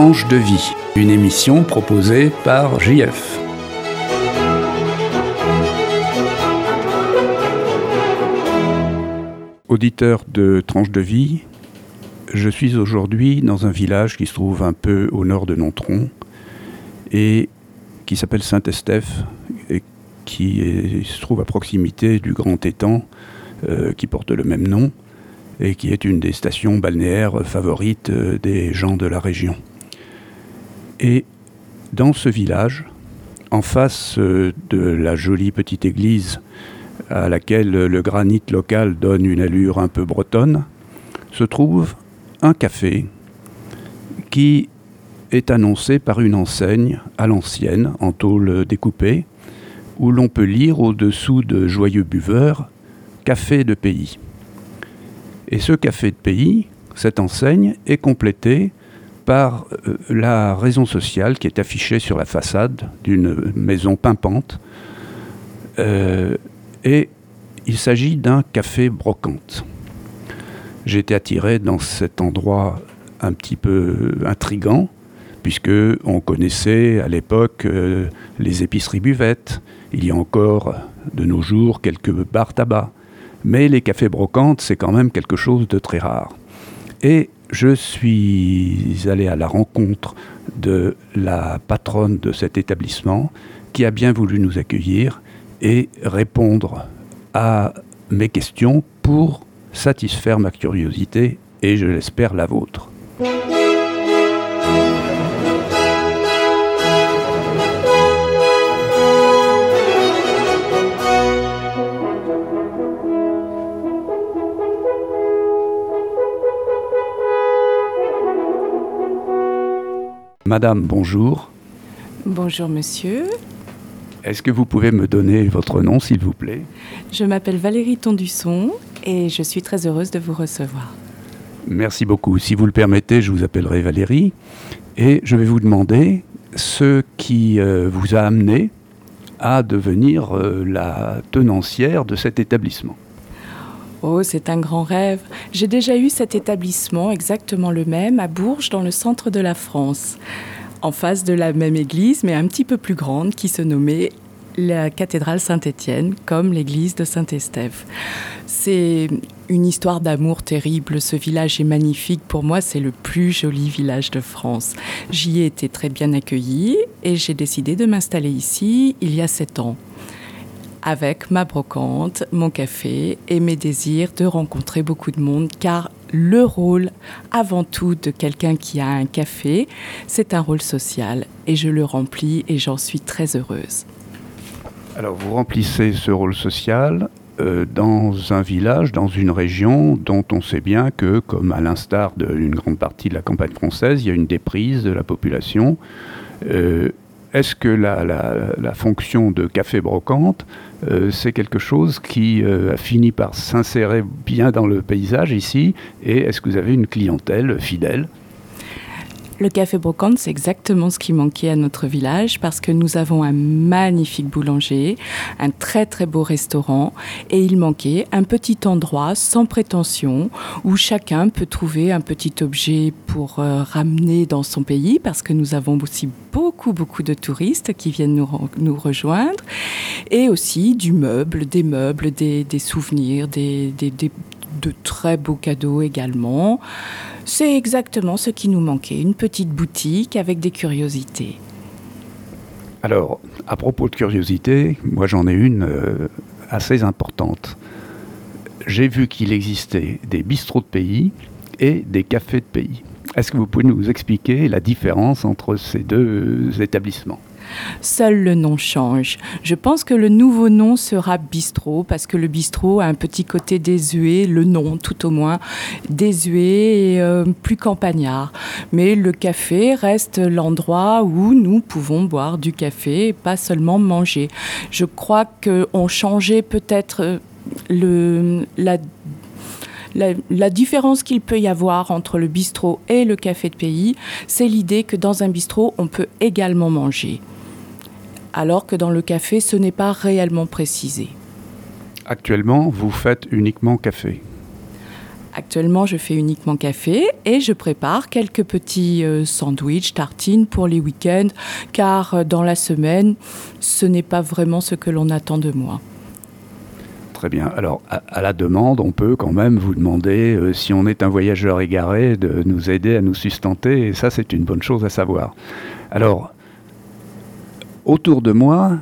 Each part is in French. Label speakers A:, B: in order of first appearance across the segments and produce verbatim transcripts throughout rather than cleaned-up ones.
A: Tranche de vie, une émission proposée par J F. Auditeur de Tranche de vie, je suis aujourd'hui dans un village qui se trouve un peu au nord de Nontron et qui s'appelle Saint-Estèphe et qui est, se trouve à proximité du grand étang euh, qui porte le même nom et qui est une des stations balnéaires favorites euh, des gens de la région. Et dans ce village, en face euh, de la jolie petite église à laquelle le granit local donne une allure un peu bretonne, se trouve un café qui est annoncé par une enseigne à l'ancienne, en tôle découpée, où l'on peut lire au-dessous de joyeux buveurs « Café de pays ». Et ce café de pays, cette enseigne, est complétée par euh, la raison sociale qui est affichée sur la façade d'une maison pimpante. Euh, et il s'agit d'un café brocante. J'ai été attiré dans cet endroit un petit peu intrigant, puisque on connaissait à l'époque euh, les épiceries buvettes. Il y a encore de nos jours quelques bars tabac. Mais les cafés brocantes, c'est quand même quelque chose de très rare. Et je suis allé à la rencontre de la patronne de cet établissement qui a bien voulu nous accueillir et répondre à mes questions pour satisfaire ma curiosité et, je l'espère, la vôtre. Madame, bonjour.
B: Bonjour monsieur.
A: Est-ce que vous pouvez me donner votre nom, s'il vous plaît ?
B: Je m'appelle Valérie Tondusson et je suis très heureuse de vous recevoir.
A: Merci beaucoup. Si vous le permettez, je vous appellerai Valérie et je vais vous demander ce qui euh, vous a amené à devenir euh, la tenancière de cet établissement.
B: Oh, c'est un grand rêve. J'ai déjà eu cet établissement, exactement le même, à Bourges, dans le centre de la France, en face de la même église, mais un petit peu plus grande, qui se nommait la cathédrale Saint-Étienne, comme l'église de Saint-Estèphe. C'est une histoire d'amour terrible. Ce village est magnifique. Pour moi, c'est le plus joli village de France. J'y ai été très bien accueillie et j'ai décidé de m'installer ici il y a sept ans. Avec ma brocante, mon café et mes désirs de rencontrer beaucoup de monde, car le rôle, avant tout, de quelqu'un qui a un café, c'est un rôle social et je le remplis et j'en suis très heureuse.
A: Alors, vous remplissez ce rôle social euh, dans un village, dans une région dont on sait bien que, comme à l'instar d'une grande partie de la campagne française, il y a une déprise de la population. Euh, Est-ce que la, la, la fonction de café brocante, euh, c'est quelque chose qui euh, a fini par s'insérer bien dans le paysage ici ? Et est-ce que vous avez une clientèle fidèle ?
B: Le café brocante, c'est exactement ce qui manquait à notre village parce que nous avons un magnifique boulanger, un très très beau restaurant et il manquait un petit endroit sans prétention où chacun peut trouver un petit objet pour euh, ramener dans son pays parce que nous avons aussi beaucoup beaucoup de touristes qui viennent nous, nous rejoindre et aussi du meuble, des meubles, des, des souvenirs, des, des, des de très beaux cadeaux également. C'est exactement ce qui nous manquait, une petite boutique avec des curiosités.
A: Alors, à propos de curiosité, moi j'en ai une euh, assez importante. J'ai vu qu'il existait des bistrots de pays et des cafés de pays. Est-ce que vous pouvez nous expliquer la différence entre ces deux établissements ?
B: Seul le nom change. Je pense que le nouveau nom sera bistrot parce que le bistrot a un petit côté désuet, le nom tout au moins, désuet et euh, plus campagnard. Mais le café reste l'endroit où nous pouvons boire du café et pas seulement manger. Je crois qu'on changeait peut-être le, la La, la différence qu'il peut y avoir entre le bistrot et le café de pays, c'est l'idée que dans un bistrot, on peut également manger. Alors que dans le café, ce n'est pas réellement précisé.
A: Actuellement, vous faites uniquement café ?
B: Actuellement, je fais uniquement café et je prépare quelques petits euh, sandwichs, tartines pour les week-ends, car euh, dans la semaine, ce n'est pas vraiment ce que l'on attend de moi.
A: Très bien. Alors, à, à la demande, on peut quand même vous demander, euh, si on est un voyageur égaré, de nous aider à nous sustenter, et ça, c'est une bonne chose à savoir. Alors, autour de moi,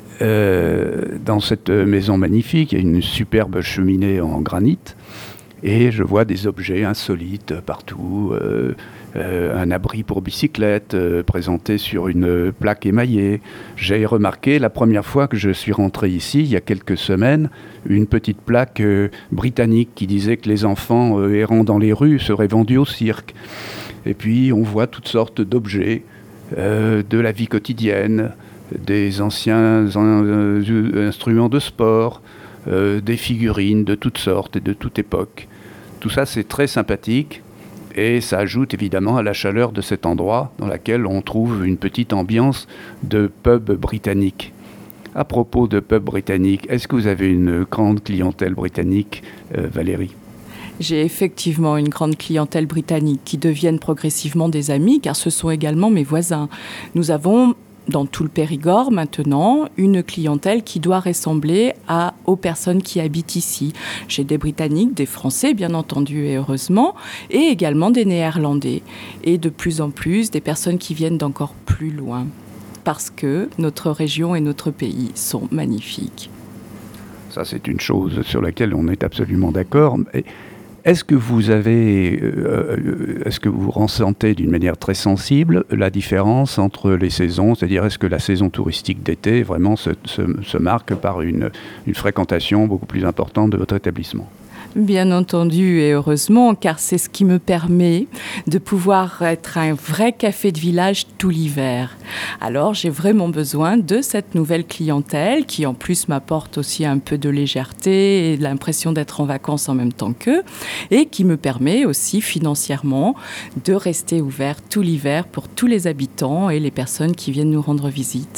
A: euh, dans cette maison magnifique, il y a une superbe cheminée en granit, et je vois des objets insolites partout, euh, euh, un abri pour bicyclette euh, présenté sur une plaque émaillée. J'ai remarqué la première fois que je suis rentré ici, il y a quelques semaines, une petite plaque euh, britannique qui disait que les enfants euh, errant dans les rues seraient vendus au cirque. Et puis on voit toutes sortes d'objets euh, de la vie quotidienne, des anciens euh, instruments de sport, euh, des figurines de toutes sortes et de toute époque. Tout ça, c'est très sympathique et ça ajoute évidemment à la chaleur de cet endroit dans lequel on trouve une petite ambiance de pub britannique. À propos de pub britannique, est-ce que vous avez une grande clientèle britannique, euh, Valérie ?
B: J'ai effectivement une grande clientèle britannique qui deviennent progressivement des amis, car ce sont également mes voisins. Nous avons dans tout le Périgord maintenant une clientèle qui doit ressembler à, aux personnes qui habitent ici. J'ai des Britanniques, des Français bien entendu et heureusement, et également des Néerlandais. Et de plus en plus des personnes qui viennent d'encore plus loin, parce que notre région et notre pays sont magnifiques.
A: Ça, c'est une chose sur laquelle on est absolument d'accord. Mais est-ce que vous avez, euh, est-ce que vous ressentez d'une manière très sensible la différence entre les saisons ? C'est-à-dire, est-ce que la saison touristique d'été vraiment se, se, se marque par une, une fréquentation beaucoup plus importante de votre établissement ?
B: Bien entendu et heureusement, car c'est ce qui me permet de pouvoir être un vrai café de village tout l'hiver. Alors j'ai vraiment besoin de cette nouvelle clientèle qui en plus m'apporte aussi un peu de légèreté et l'impression d'être en vacances en même temps qu'eux et qui me permet aussi financièrement de rester ouvert tout l'hiver pour tous les habitants et les personnes qui viennent nous rendre visite.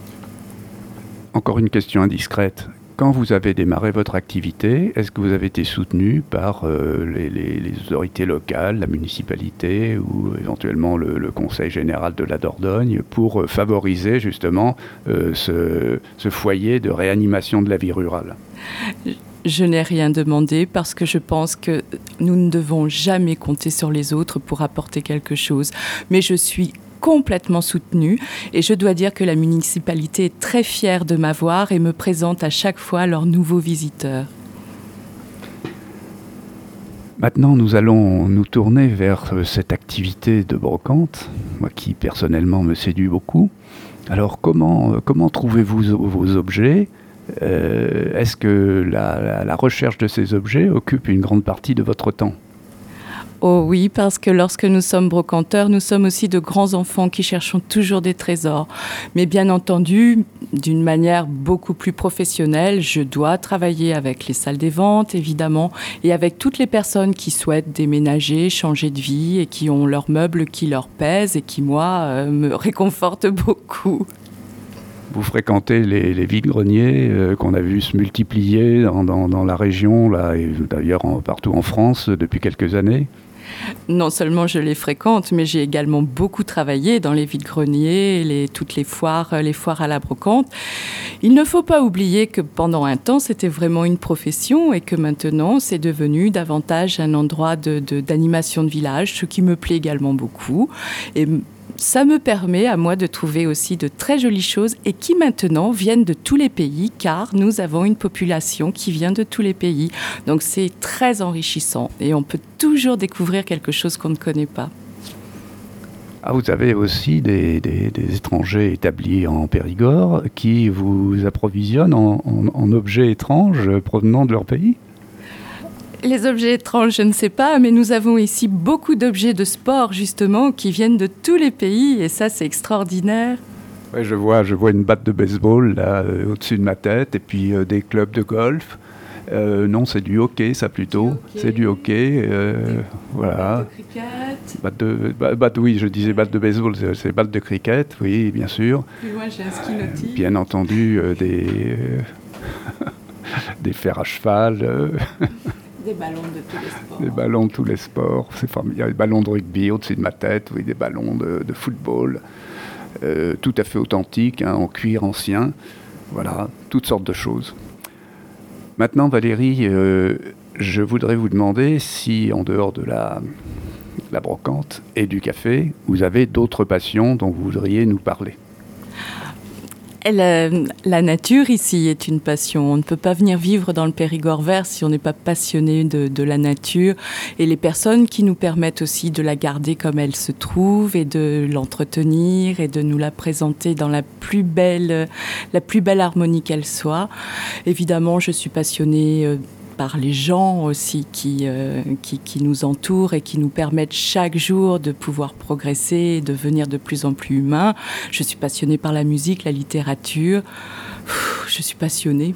A: Encore une question indiscrète. Quand vous avez démarré votre activité, est-ce que vous avez été soutenu par euh, les, les, les autorités locales, la municipalité ou éventuellement le, le Conseil général de la Dordogne pour euh, favoriser justement euh, ce, ce foyer de réanimation de la vie rurale ?
B: Je n'ai rien demandé parce que je pense que nous ne devons jamais compter sur les autres pour apporter quelque chose. Mais je suis complètement soutenue et je dois dire que la municipalité est très fière de m'avoir et me présente à chaque fois leurs nouveaux visiteurs.
A: Maintenant, nous allons nous tourner vers cette activité de brocante, moi qui personnellement me séduit beaucoup. Alors comment, comment trouvez-vous vos objets ? euh, Est-ce que la, la, la recherche de ces objets occupe une grande partie de votre temps ?
B: Oh oui, parce que lorsque nous sommes brocanteurs, nous sommes aussi de grands enfants qui cherchons toujours des trésors. Mais bien entendu, d'une manière beaucoup plus professionnelle, je dois travailler avec les salles des ventes, évidemment, et avec toutes les personnes qui souhaitent déménager, changer de vie et qui ont leurs meubles qui leur pèsent et qui, moi, euh, me réconfortent beaucoup.
A: Vous fréquentez les, les vides-greniers euh, qu'on a vu se multiplier dans, dans, dans la région, là, et d'ailleurs en, partout en France depuis quelques années ?
B: Non seulement je les fréquente, mais j'ai également beaucoup travaillé dans les vides-greniers, les, toutes les foires, les foires à la brocante. Il ne faut pas oublier que pendant un temps, c'était vraiment une profession et que maintenant, c'est devenu davantage un endroit de, de, d'animation de village, ce qui me plaît également beaucoup. Et ça me permet à moi de trouver aussi de très jolies choses et qui maintenant viennent de tous les pays car nous avons une population qui vient de tous les pays. Donc c'est très enrichissant et on peut toujours découvrir quelque chose qu'on ne connaît pas.
A: Ah, vous avez aussi des, des, des étrangers établis en Périgord qui vous approvisionnent en, en, en objets étranges provenant de leur pays ?
B: Les objets étranges, je ne sais pas, mais nous avons ici beaucoup d'objets de sport, justement, qui viennent de tous les pays, et ça, c'est extraordinaire.
A: Ouais, je vois, je vois une batte de baseball, là, euh, au-dessus de ma tête, et puis euh, des clubs de golf. Euh, non, c'est du hockey, ça, plutôt. Du c'est du hockey, euh, voilà.
B: Batte de cricket.
A: Batte de, bah, batte, oui, je disais batte de baseball, c'est, c'est batte de cricket, oui, bien sûr.
B: Plus loin, j'ai un ski nautique.
A: Bien entendu, euh, des... Euh, des fers à cheval... Euh,
B: Des ballons de tous les sports.
A: Des ballons de tous les sports. C'est formidable. Il y a des ballons de rugby au-dessus de ma tête, oui, des ballons de, de football, euh, tout à fait authentiques, hein, en cuir ancien. Voilà, toutes sortes de choses. Maintenant, Valérie, euh, je voudrais vous demander si, en dehors de la, la brocante et du café, vous avez d'autres passions dont vous voudriez nous parler.
B: La, la nature ici est une passion. On ne peut pas venir vivre dans le Périgord vert si on n'est pas passionné de, de la nature. Et les personnes qui nous permettent aussi de la garder comme elle se trouve et de l'entretenir et de nous la présenter dans la plus belle, la plus belle harmonie qu'elle soit. Évidemment, je suis passionnée euh, par les gens aussi qui, euh, qui, qui nous entourent et qui nous permettent chaque jour de pouvoir progresser et de devenir de plus en plus humains. Je suis passionnée par la musique, la littérature. Je suis passionnée.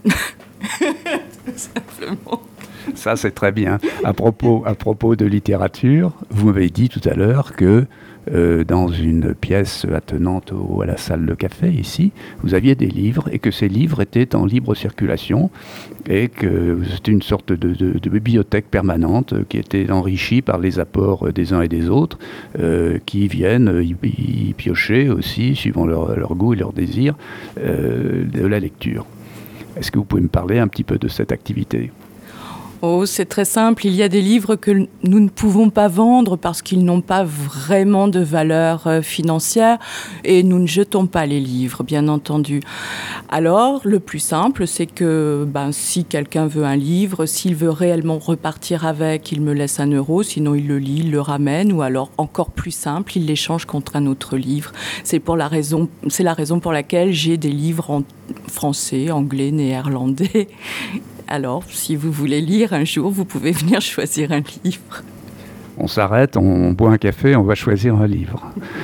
B: Tout simplement.
A: Ça, c'est très bien. À propos, à propos de littérature, vous m'avez dit tout à l'heure que euh, dans une pièce attenante au, à la salle de café, ici, vous aviez des livres et que ces livres étaient en libre circulation et que c'était une sorte de, de, de bibliothèque permanente qui était enrichie par les apports des uns et des autres euh, qui viennent y, y piocher aussi, suivant leur, leur goût et leur désir, euh, de la lecture. Est-ce que vous pouvez me parler un petit peu de cette activité ?
B: Oh, c'est très simple. Il y a des livres que nous ne pouvons pas vendre parce qu'ils n'ont pas vraiment de valeur euh, financière et nous ne jetons pas les livres, bien entendu. Alors, le plus simple, c'est que ben, si quelqu'un veut un livre, s'il veut réellement repartir avec, il me laisse un euro, sinon il le lit, il le ramène, ou alors, encore plus simple, il l'échange contre un autre livre. C'est pour la raison, c'est la raison pour laquelle j'ai des livres en français, anglais, néerlandais. Alors, si vous voulez lire un jour, vous pouvez venir choisir un livre.
A: On s'arrête, on boit un café, on va choisir un livre.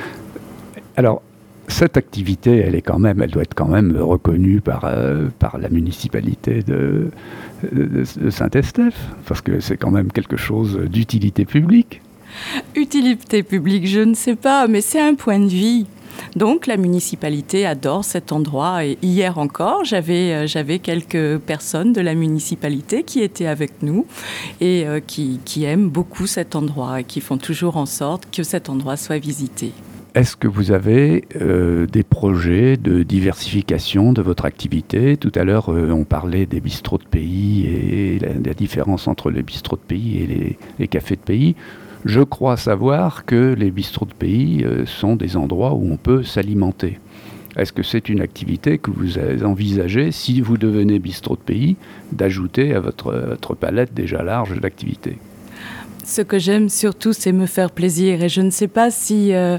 A: Alors, cette activité, elle est quand même, elle doit être quand même reconnue par, euh, par la municipalité de, de, de Saint-Estèphe, parce que c'est quand même quelque chose d'utilité publique.
B: Utilité publique, je ne sais pas, mais c'est un point de vie. Donc la municipalité adore cet endroit et hier encore, j'avais, euh, j'avais quelques personnes de la municipalité qui étaient avec nous et euh, qui, qui aiment beaucoup cet endroit et qui font toujours en sorte que cet endroit soit visité.
A: Est-ce que vous avez euh, des projets de diversification de votre activité ? Tout à l'heure, euh, on parlait des bistrots de pays et la, la différence entre les bistrots de pays et les, les cafés de pays. Je crois savoir que les bistrots de pays euh, sont des endroits où on peut s'alimenter. Est-ce que c'est une activité que vous envisagez, si vous devenez bistrot de pays, d'ajouter à votre, votre palette déjà large d'activités ?
B: Ce que j'aime surtout, c'est me faire plaisir. Et je ne sais pas si euh,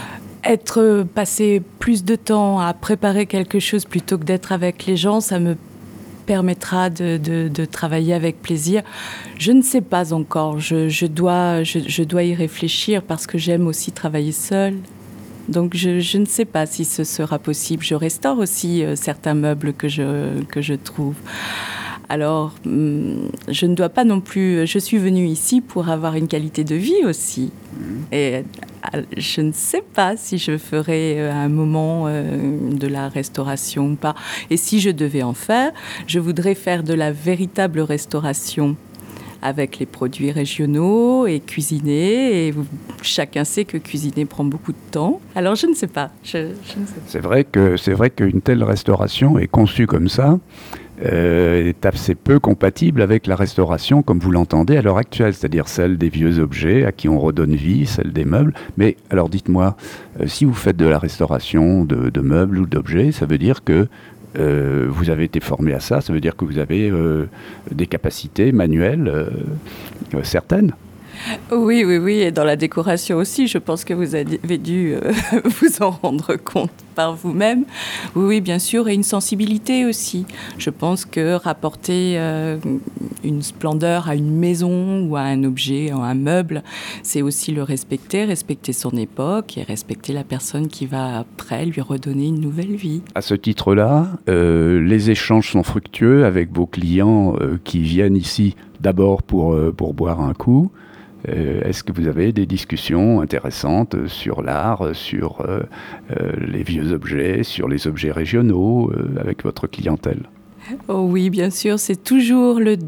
B: être passé plus de temps à préparer quelque chose plutôt que d'être avec les gens, ça me permettra de, de, de travailler avec plaisir. Je ne sais pas encore. Je, je, dois, je, je dois y réfléchir parce que j'aime aussi travailler seule. Donc je, je ne sais pas si ce sera possible. Je restaure aussi euh, certains meubles que je, que je trouve. Alors, je ne dois pas non plus... Je suis venue ici pour avoir une qualité de vie aussi. Et je ne sais pas si je ferai à un moment de la restauration ou pas. Et si je devais en faire, je voudrais faire de la véritable restauration avec les produits régionaux et cuisiner. Et chacun sait que cuisiner prend beaucoup de temps. Alors, je ne sais pas. Je, je ne sais pas.
A: C'est vrai que, c'est vrai qu'une telle restauration est conçue comme ça. Euh, est assez peu compatible avec la restauration comme vous l'entendez à l'heure actuelle, c'est-à-dire celle des vieux objets à qui on redonne vie, celle des meubles. Mais alors dites-moi, euh, si vous faites de la restauration de, de meubles ou d'objets, ça veut dire que euh, vous avez été formé à ça, ça veut dire que vous avez euh, des capacités manuelles euh, euh, certaines.
B: Oui, oui, oui, et dans la décoration aussi, je pense que vous avez dû euh, vous en rendre compte par vous-même. Oui, oui, bien sûr, et une sensibilité aussi. Je pense que rapporter euh, une splendeur à une maison ou à un objet, à un meuble, c'est aussi le respecter, respecter son époque et respecter la personne qui va après lui redonner une nouvelle vie.
A: À ce titre-là, euh, les échanges sont fructueux avec vos clients euh, qui viennent ici d'abord pour, euh, pour boire un coup. Euh, est-ce que vous avez des discussions intéressantes sur l'art, sur euh, euh, les vieux objets, sur les objets régionaux euh, avec votre clientèle ?
B: Oh oui, bien sûr, c'est toujours le,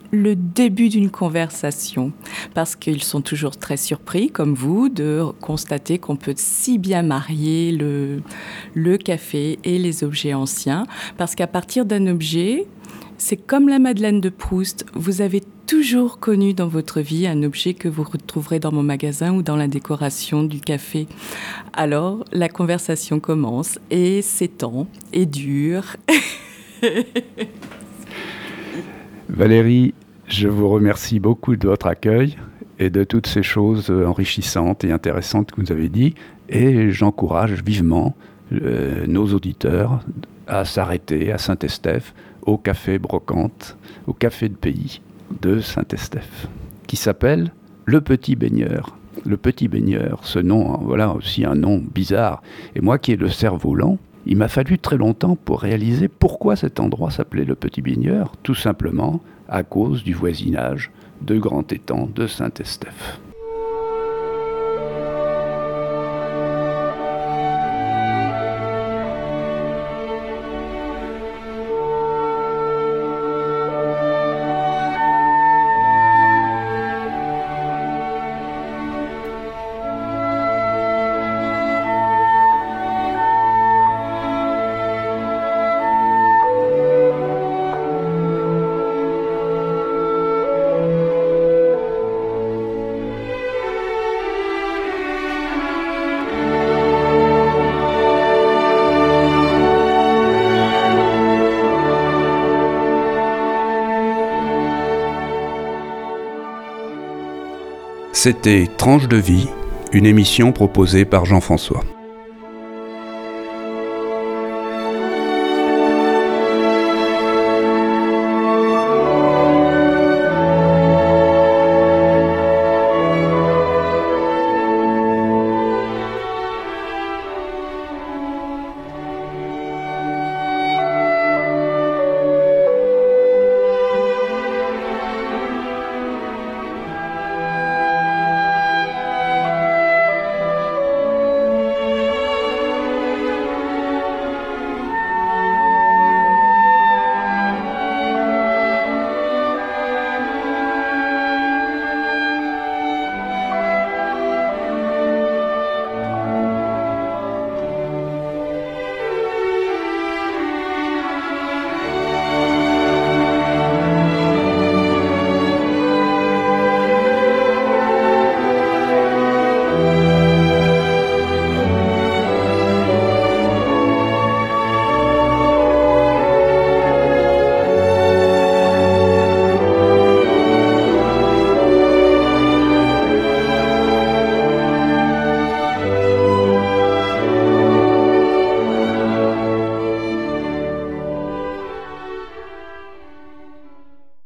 B: le début d'une conversation, parce qu'ils sont toujours très surpris, comme vous, de constater qu'on peut si bien marier le, le café et les objets anciens, parce qu'à partir d'un objet, c'est comme la Madeleine de Proust, vous avez toujours connu dans votre vie un objet que vous retrouverez dans mon magasin ou dans la décoration du café. Alors, la conversation commence et s'étend et dure.
A: Valérie, je vous remercie beaucoup de votre accueil et de toutes ces choses enrichissantes et intéressantes que vous avez dit. Et j'encourage vivement euh, nos auditeurs à s'arrêter à Saint-Estèphe, au Café Brocante, au Café de Pays de Saint-Estèphe, qui s'appelle Le Petit Baigneur. Le Petit Baigneur, ce nom, voilà aussi un nom bizarre. Et moi qui ai le cerveau lent, il m'a fallu très longtemps pour réaliser pourquoi cet endroit s'appelait Le Petit Baigneur, tout simplement à cause du voisinage de Grand Étang de Saint-Estèphe. C'était Tranche de vie, une émission proposée par Jean-François.